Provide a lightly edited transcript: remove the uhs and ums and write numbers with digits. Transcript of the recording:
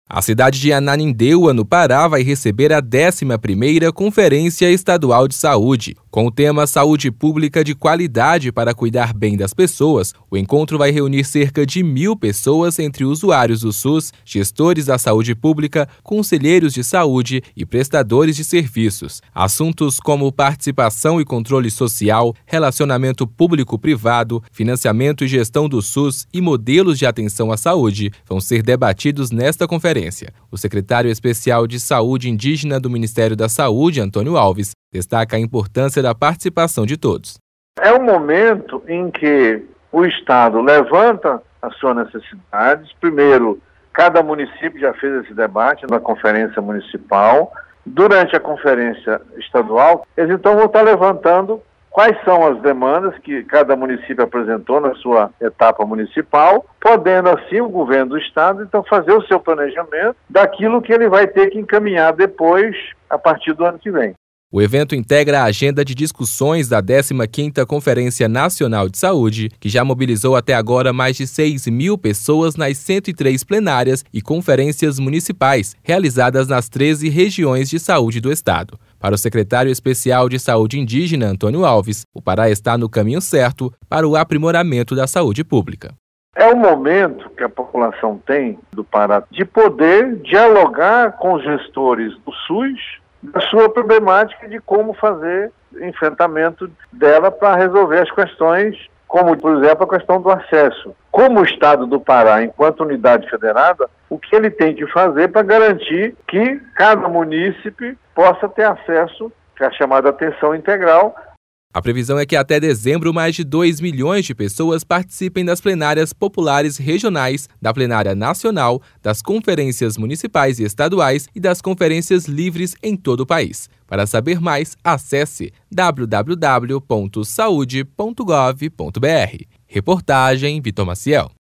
A cidade de Ananindeua, no Pará, vai receber a 11ª Conferência Estadual de Saúde. Com o tema Saúde Pública de Qualidade para Cuidar Bem das Pessoas, o encontro vai reunir cerca de 1.000 pessoas entre usuários do SUS, gestores da saúde pública, conselheiros de saúde e prestadores de serviços. Assuntos como participação e controle social, relacionamento público-privado, financiamento e gestão do SUS e modelos de atenção à saúde vão ser debatidos nesta conferência. O secretário especial de Saúde Indígena do Ministério da Saúde, Antônio Alves, destaca a importância da participação de todos. É um momento em que o Estado levanta as suas necessidades. Primeiro, cada município já fez esse debate na conferência municipal. Durante a conferência estadual, eles então vão estar levantando quais são as demandas que cada município apresentou na sua etapa municipal, podendo assim o governo do estado então fazer o seu planejamento daquilo que ele vai ter que encaminhar depois, a partir do ano que vem. O evento integra a agenda de discussões da 15ª Conferência Nacional de Saúde, que já mobilizou até agora mais de 6.000 pessoas nas 103 plenárias e conferências municipais, realizadas nas 13 regiões de saúde do estado. Para o secretário especial de Saúde Indígena, Antônio Alves, o Pará está no caminho certo para o aprimoramento da saúde pública. É um momento que a população tem do Pará de poder dialogar com os gestores do SUS, da sua problemática de como fazer enfrentamento dela para resolver as questões, como, por exemplo, a questão do acesso. Como o Estado do Pará, enquanto unidade federada, o que ele tem que fazer para garantir que cada munícipe possa ter acesso, que é a chamada atenção integral. A previsão é que até dezembro mais de 2 milhões de pessoas participem das plenárias populares regionais, da plenária nacional, das conferências municipais e estaduais e das conferências livres em todo o país. Para saber mais, acesse www.saude.gov.br. Reportagem Vitor Maciel.